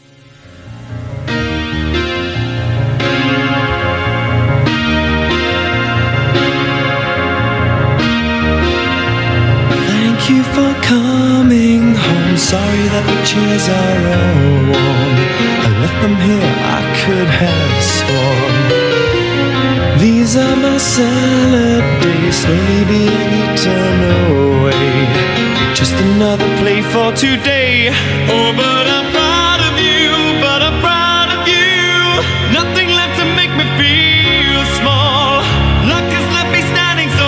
Thank you for coming home. Sorry that the chairs are all warm. I left them here, I could have sworn. These are my salad days, slowly being eaten away. Just another play for today. Oh, but I'm proud of you, but I'm proud of you. Nothing left to make me feel small. Luck has left me standing so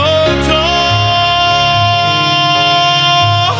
tall.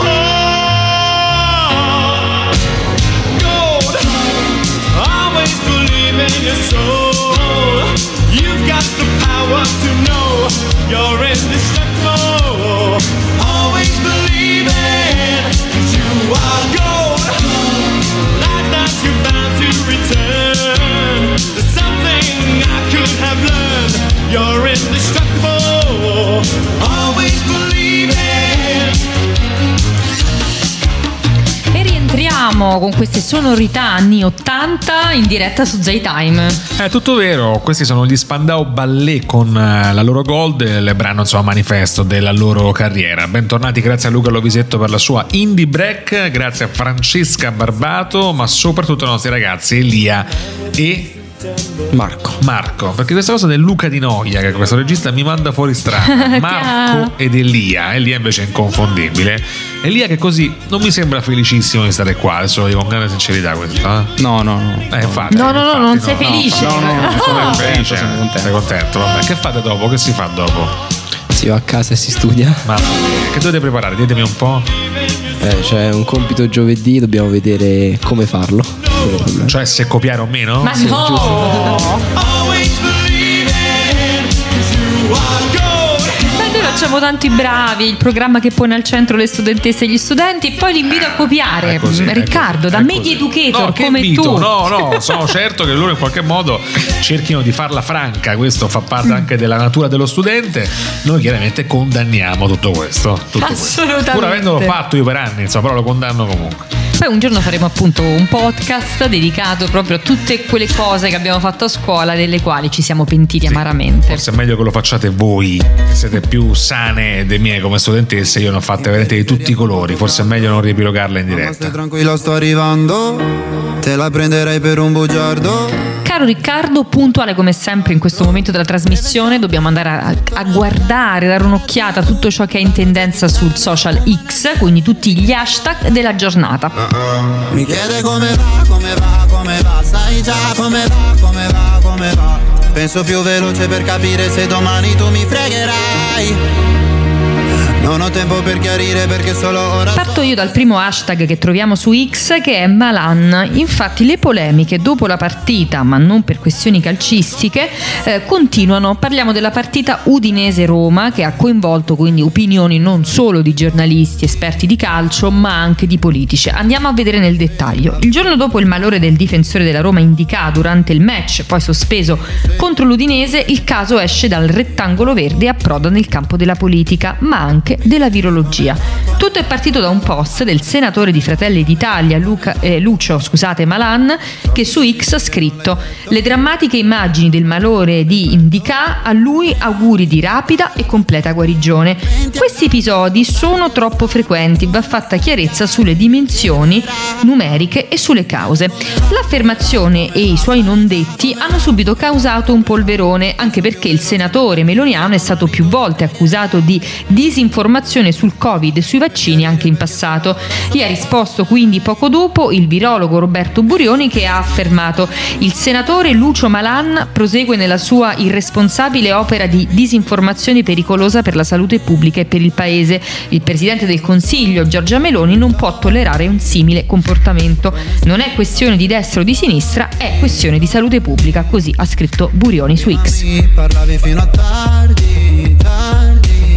Gold, always believe in your soul. You've got the power to know you're indestructible. Always believe it, you are gold. Like that you're bound to return. There's something I could have learned. You're indestructible. Always believe it. E rientriamo ritorniamo con queste sonorità anni ottanta in diretta su Zaytime. È tutto vero, questi sono gli Spandau Ballet con la loro Gold, il brano insomma manifesto della loro carriera. Bentornati, grazie a Luca Lovisetto per la sua Indie Break, grazie a Francesca Barbato, ma soprattutto ai nostri ragazzi Elia e Marco. Marco, perché questa cosa del Luca Di Noia, che questo regista mi manda fuori strada. Marco ed Elia. Elia invece è inconfondibile. Elia che così non mi sembra felicissimo di stare qua, adesso lo dico con grande sincerità questo, eh? No, no, no. Eh, infatti, no, no, infatti, no, non no, sei no, felice. No, no, no, sono no. felice, sono contento. sei contento, vabbè. Che fate dopo? Che si fa dopo? Si va a casa e si studia. Mamma mia, che dovete preparare? Ditemi un po'. Eh, c'è un compito giovedì, dobbiamo vedere come farlo. Cioè se copiare o meno? Ma Sì, no! Ma noi facciamo tanto i bravi, il programma che pone al centro le studentesse e gli studenti, poi li invito a copiare. È così, Riccardo, è da così. Media Educator, No, che come invito? tu. No, no, sono certo che loro in qualche modo cerchino di farla franca, questo fa parte anche della natura dello studente. Noi chiaramente condanniamo tutto questo, tutto questo. Assolutamente. Pur avendolo fatto io per anni, insomma, però lo condanno comunque. Poi un giorno faremo appunto un podcast dedicato proprio a tutte quelle cose che abbiamo fatto a scuola, delle quali ci siamo pentiti Sì, amaramente. forse è meglio che lo facciate voi, che siete più sane dei miei come studentesse. Io ne ho fatte veramente di tutti i colori, forse è meglio non riepilogarle in diretta. Stai tranquillo, sto arrivando, te la prenderei per un bugiardo. Caro Riccardo, puntuale come sempre in questo momento della trasmissione, dobbiamo andare a, a guardare, dare un'occhiata a tutto ciò che è in tendenza sul social X, quindi tutti gli hashtag della giornata. Mi chiede come va, come va, come va, sai già come va, come va, come va. Penso più veloce per capire se domani tu mi fregherai. Non ho tempo per chiarire perché solo ora. Parto io dal primo hashtag che troviamo su X, che è Malan. Infatti le polemiche dopo la partita, ma non per questioni calcistiche, eh, continuano. Parliamo della partita Udinese-Roma, che ha coinvolto quindi opinioni non solo di giornalisti, esperti di calcio, ma anche di politici. Andiamo a vedere nel dettaglio. Il giorno dopo il malore del difensore della Roma Indica durante il match, poi sospeso contro l'Udinese, il caso esce dal rettangolo verde e approda nel campo della politica, ma anche della virologia. Tutto è partito da un post del senatore di Fratelli d'Italia Luca, eh, Lucio scusate, Malan, che su X ha scritto: le drammatiche immagini del malore di Indica, a lui auguri di rapida e completa guarigione. Questi episodi sono troppo frequenti, va fatta chiarezza sulle dimensioni numeriche e sulle cause. L'affermazione e i suoi non detti hanno subito causato un polverone, anche perché il senatore meloniano è stato più volte accusato di disinformazione sul Covid e sui vaccini anche in passato. Gli ha risposto quindi poco dopo il virologo Roberto Burioni, che ha affermato: il senatore Lucio Malan prosegue nella sua irresponsabile opera di disinformazione pericolosa per la salute pubblica e per il paese. Il presidente del Consiglio Giorgia Meloni non può tollerare un simile comportamento. Non è questione di destra o di sinistra, è questione di salute pubblica, così ha scritto Burioni su X. Parlavi fino a tardi, tardi.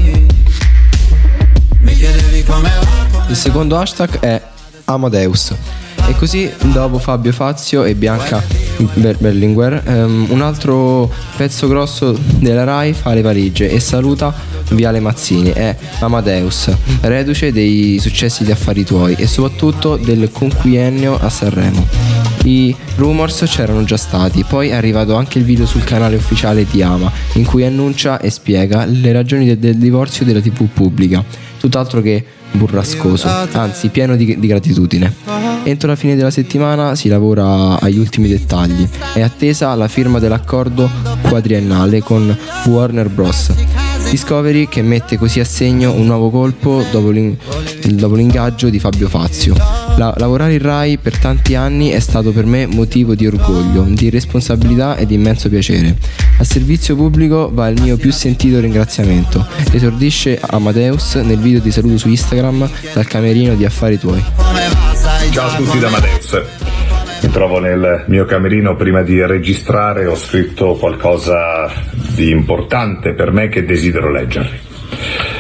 Il secondo hashtag è Amadeus. E così dopo Fabio Fazio e Bianca Berlinguer, um, un altro pezzo grosso della Rai fa le valigie e saluta Viale Mazzini. È Amadeus, reduce dei successi di Affari Tuoi e soprattutto del conquiennio a Sanremo. I rumors c'erano già stati, poi è arrivato anche il video sul canale ufficiale di Ama, in cui annuncia e spiega le ragioni del, del divorzio della tivù pubblica. Tutt'altro che burrascoso, anzi pieno di, di gratitudine. Entro la fine della settimana si lavora agli ultimi dettagli. È attesa la firma dell'accordo quadriennale con Warner Bros. Discovery, che mette così a segno un nuovo colpo dopo, l'in- dopo l'ingaggio di Fabio Fazio. La- lavorare in Rai per tanti anni è stato per me motivo di orgoglio, di responsabilità e di immenso piacere. Al servizio pubblico va il mio più sentito ringraziamento. Esordisce Amadeus nel video di saluto su Instagram dal camerino di Affari Tuoi. Ciao a tutti da Amadeus. Mi trovo nel mio camerino. Prima di registrare ho scritto qualcosa di importante per me che desidero leggervi.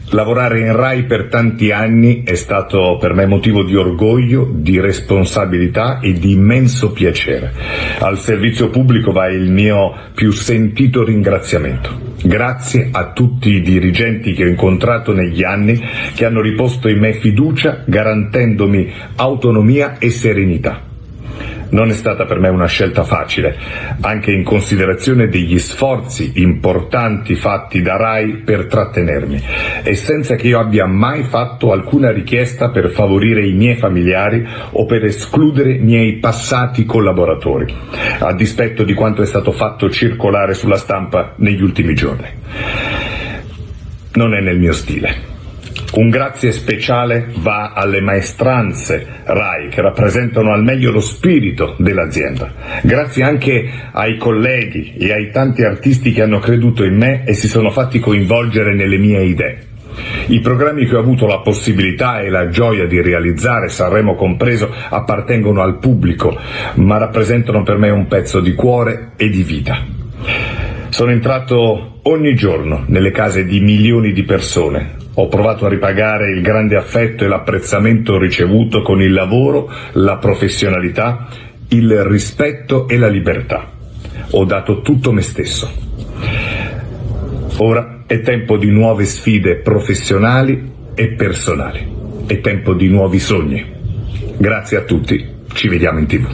Lavorare in Rai per tanti anni è stato per me motivo di orgoglio, di responsabilità e di immenso piacere. Al servizio pubblico va il mio più sentito ringraziamento. Grazie a tutti i dirigenti che ho incontrato negli anni, che hanno riposto in me fiducia, garantendomi autonomia e serenità. Non è stata per me una scelta facile, anche in considerazione degli sforzi importanti fatti da Rai per trattenermi, e senza che io abbia mai fatto alcuna richiesta per favorire i miei familiari o per escludere i miei passati collaboratori, a dispetto di quanto è stato fatto circolare sulla stampa negli ultimi giorni. Non è nel mio stile. Un grazie speciale va alle maestranze Rai, che rappresentano al meglio lo spirito dell'azienda. Grazie anche ai colleghi e ai tanti artisti che hanno creduto in me e si sono fatti coinvolgere nelle mie idee. I programmi che ho avuto la possibilità e la gioia di realizzare, Sanremo compreso, appartengono al pubblico, ma rappresentano per me un pezzo di cuore e di vita. Sono entrato ogni giorno nelle case di milioni di persone. Ho provato a ripagare il grande affetto e l'apprezzamento ricevuto con il lavoro, la professionalità, il rispetto e la libertà. Ho dato tutto me stesso. Ora è tempo di nuove sfide professionali e personali. È tempo di nuovi sogni. Grazie a tutti. Ci vediamo in tivù.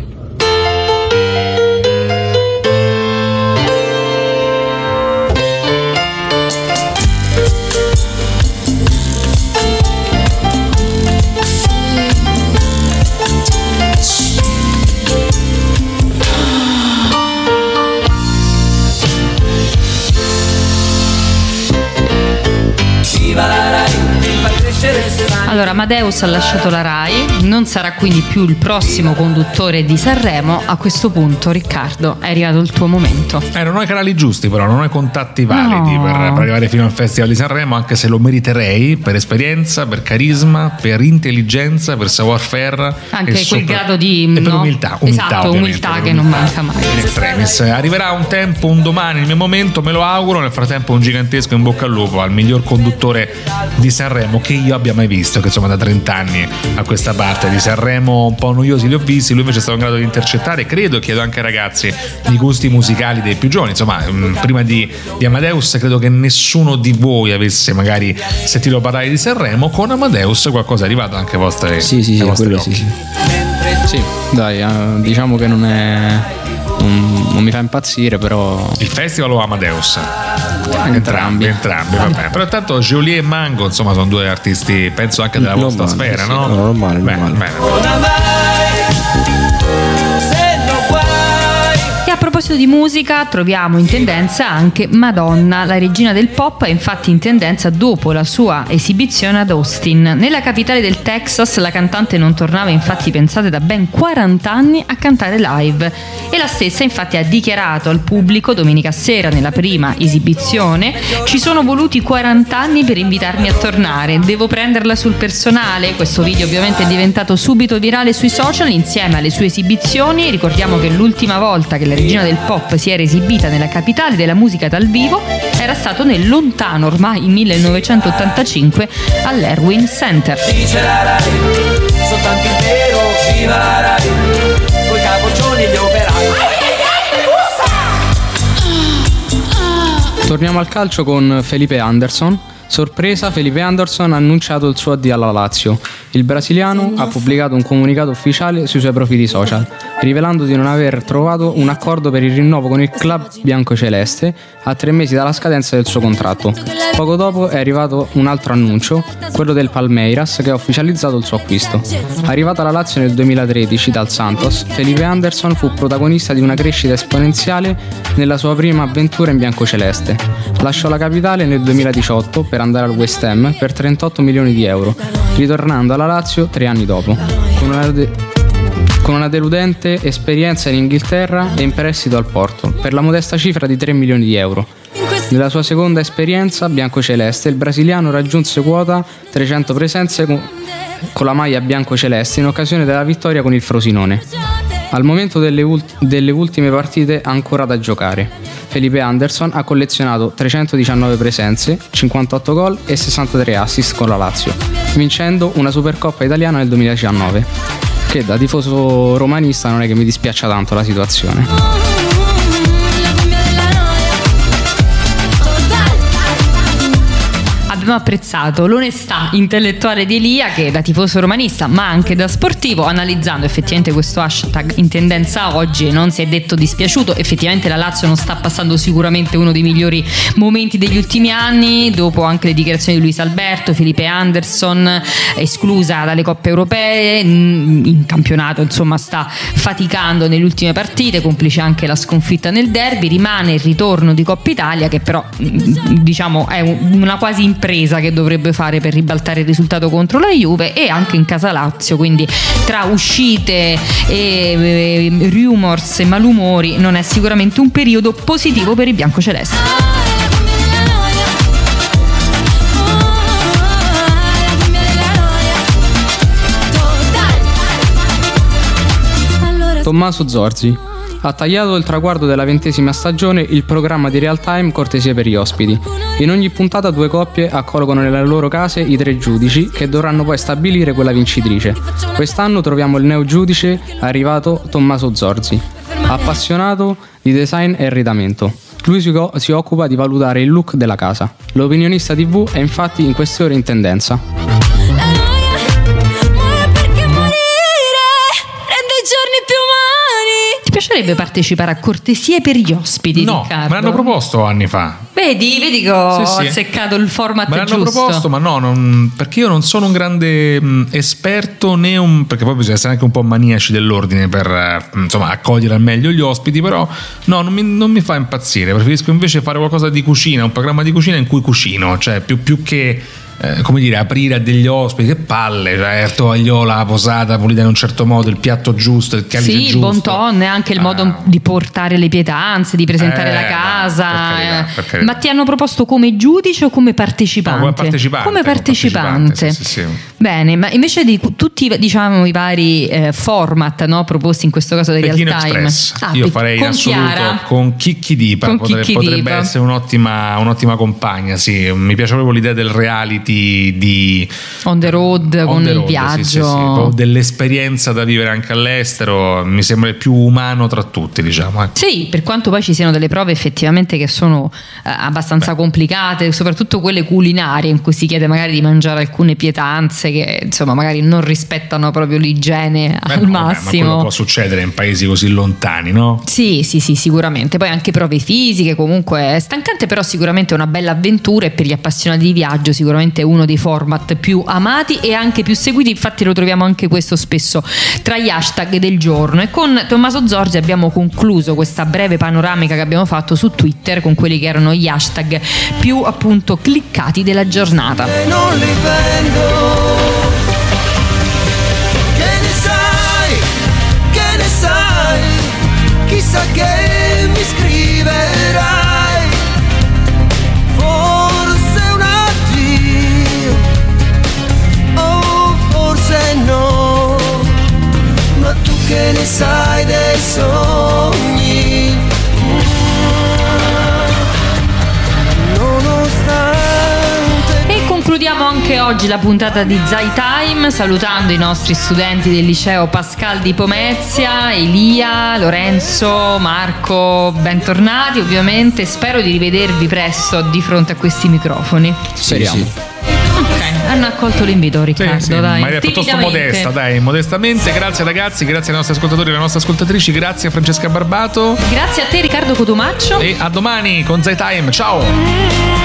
Allora, Amadeus ha lasciato la Rai, non sarà quindi più il prossimo conduttore di Sanremo. A questo punto, Riccardo, è arrivato il tuo momento. Eh, non ho i canali giusti, però non ho i contatti validi No. per, per arrivare fino al Festival di Sanremo, anche se lo meriterei per esperienza, per carisma, per intelligenza, per savoir-faire. Anche e quel sopra- grado di e per no? umiltà, umiltà, esatto, ovviamente, umiltà per che non umiltà. manca mai. In extremis. Arriverà un tempo, un domani, il mio momento, me lo auguro. Nel frattempo un gigantesco in bocca al lupo al miglior conduttore di Sanremo che io abbia mai visto, che insomma da trenta anni a questa parte di Sanremo un po' noiosi li ho visti, lui invece è stato in grado di intercettare, credo, e chiedo anche ai ragazzi, i gusti musicali dei più giovani. Insomma, mh, prima di, di Amadeus credo che nessuno di voi avesse magari sentito parlare di Sanremo. Con Amadeus qualcosa è arrivato anche ai vostri, Sì, sì, sì, ai vostri quello occhi. sì, sì. Sì, dai, eh, diciamo che non è. Non, non mi fa impazzire, però. Il festival o Amadeus? Entrambi. Entrambi, va bene. Però intanto Geolier e Mango, insomma, sono due artisti, penso anche della Non vostra male, sfera, sì, no? no, non male, non Bene, male. bene. E a proposito di musica, troviamo in tendenza anche Madonna. La regina del pop è infatti in tendenza dopo la sua esibizione ad Austin. Nella capitale del Texas la cantante non tornava infatti, pensate, da ben quaranta anni a cantare live, e la stessa infatti ha dichiarato al pubblico domenica sera nella prima esibizione: ci sono voluti quaranta anni per invitarmi a tornare, devo prenderla sul personale. Questo video ovviamente è diventato subito virale sui social insieme alle sue esibizioni. Ricordiamo che l'ultima volta che la regina del pop si era esibita nella capitale della musica dal vivo era stato nel lontano ormai millenovecentottantacinque all'Erwin Center. Dice la Rai, soltanto il vero, viva la Rai, coi capoccioni e gli operai. Torniamo al calcio con Felipe Anderson. Sorpresa, Felipe Anderson ha annunciato il suo addio alla Lazio. Il brasiliano ha pubblicato un comunicato ufficiale sui suoi profili social, rivelando di non aver trovato un accordo per il rinnovo con il club biancoceleste a tre mesi dalla scadenza del suo contratto. Poco dopo è arrivato un altro annuncio, quello del Palmeiras, che ha ufficializzato il suo acquisto. Arrivata alla Lazio nel duemilatredici dal Santos, Felipe Anderson fu protagonista di una crescita esponenziale nella sua prima avventura in biancoceleste. Lasciò la capitale nel duemiladiciotto per andare al West Ham per trentotto milioni di euro, ritornando alla Lazio tre anni dopo, con una, de- con una deludente esperienza in Inghilterra e in prestito al Porto, per la modesta cifra di tre milioni di euro. Nella sua seconda esperienza biancoceleste, il brasiliano raggiunse quota trecento presenze con, con la maglia biancoceleste in occasione della vittoria con il Frosinone. Al momento delle, ult- delle ultime partite ancora da giocare, Felipe Anderson ha collezionato trecentodiciannove presenze, cinquantotto gol e sessantatré assist con la Lazio, vincendo una Supercoppa italiana nel duemiladiciannove, che da tifoso romanista non è che mi dispiaccia tanto la situazione. Abbiamo apprezzato l'onestà intellettuale di Elia, che da tifoso romanista ma anche da sportivo, analizzando effettivamente questo hashtag in tendenza oggi, non si è detto dispiaciuto. Effettivamente la Lazio non sta passando sicuramente uno dei migliori momenti degli ultimi anni, dopo anche le dichiarazioni di Luis Alberto, Felipe Anderson esclusa dalle coppe europee, in campionato insomma sta faticando nelle ultime partite, complice anche la sconfitta nel derby. Rimane il ritorno di Coppa Italia, che però diciamo è una quasi impresa che dovrebbe fare per ribaltare il risultato contro la Juve, e anche in casa Lazio, quindi tra uscite e, e rumors e malumori non è sicuramente un periodo positivo per i biancocelesti. Tommaso Zorzi ha tagliato il traguardo della ventesima stagione il programma di Real Time cortesia per gli ospiti. In ogni puntata due coppie accolgono nelle loro case i tre giudici che dovranno poi stabilire quella vincitrice. Quest'anno troviamo il neo giudice arrivato Tommaso Zorzi, appassionato di design e arredamento. Lui si, co- si occupa di valutare il look della casa. L'opinionista tivù è infatti in queste ore in tendenza. Ti piacerebbe partecipare a cortesie per gli ospiti? No, Riccardo? me l'hanno proposto anni fa. Vedi, vedi che ho Sì, sì. azzeccato il format Me l'hanno giusto. proposto, ma no, non- perché io non sono un grande mh, esperto né un, perché poi bisogna essere anche un po' maniaci dell'ordine per eh, insomma accogliere al meglio gli ospiti, però no, non mi, non mi fa impazzire. Preferisco invece fare qualcosa di cucina, un programma di cucina in cui cucino, cioè più, più che eh, come dire, aprire a degli ospiti, che palle, cioè il tovagliola, la posata pulita in un certo modo, il piatto giusto, il calice Sì, il giusto. bon ton e anche il modo di portare le pietanze, di presentare Eh, la dai, casa. per carità, per carità. Ma ti hanno proposto come giudice o come partecipante? No, come partecipante, Come come partecipante. partecipante, sì, sì, sì. Bene, ma invece di tutti diciamo i vari eh, format, no, proposti in questo caso da Real Pechino Time. Express. Ah, Io pe- farei in con assoluto Chiara. con Chicchi Dipa, Con potrebbe, Chicchi potrebbe Dipa. essere un'ottima, un'ottima compagna, sì. Mi piace proprio l'idea del reality di On the road on con the il road, viaggio. sì, sì, sì, proprio dell'esperienza da vivere anche all'estero, mi sembra il più umano tra tutti, diciamo. ecco. Sì, per quanto poi ci siano delle prove effettivamente che sono eh, abbastanza complicate, soprattutto quelle culinarie in cui si chiede magari di mangiare alcune pietanze che insomma magari non rispettano proprio l'igiene Beh, al no, vabbè, ma quello massimo. può succedere in paesi così lontani, no? Sì, sì, sì, sicuramente. Poi anche prove fisiche, comunque è stancante, però sicuramente è una bella avventura, e per gli appassionati di viaggio sicuramente è uno dei format più amati e anche più seguiti. Infatti lo troviamo anche questo spesso tra gli hashtag del giorno. E con Tommaso Zorzi abbiamo concluso questa breve panoramica che abbiamo fatto su Twitter con quelli che erano gli hashtag più appunto cliccati della giornata. Non li vendo. Che ne sai, che ne sai, chissà che mi scriverai. Forse un addio, o forse no, ma tu che ne sai dei sogni. E concludiamo anche oggi la puntata di Zai Time salutando i nostri studenti del liceo Pascal di Pomezia, Elia, Lorenzo, Marco, bentornati ovviamente. Spero di rivedervi presto di fronte a questi microfoni. Speriamo. Ok, hanno accolto l'invito, Riccardo. Sì, sì, dai. ma è piuttosto Timidamente. modesta, dai, modestamente. Grazie ragazzi, grazie ai nostri ascoltatori e alle nostre ascoltatrici, grazie a Francesca Barbato Grazie a te, Riccardo Cotumaccio. e a domani con Zai Time. Ciao!